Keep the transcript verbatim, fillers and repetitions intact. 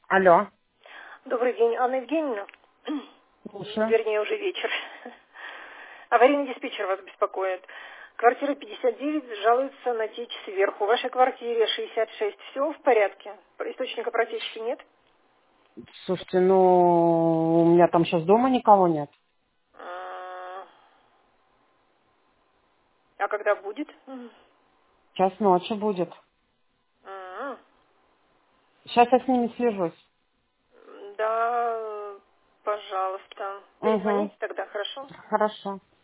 Алло. Добрый день, Анна Евгеньевна. Слушаю. Вернее, уже вечер. Аварийный диспетчер вас беспокоит. Квартира пятьдесят девять жалуется на течь сверху. В вашей квартире шестьдесят шесть. Все в порядке? Источника протечки нет? Слушайте, ну, у меня там сейчас дома никого нет. А а когда будет? Час ночи будет. А, Сейчас я с ними свяжусь. Да, пожалуйста. Угу. Перезвоните тогда, хорошо? Хорошо.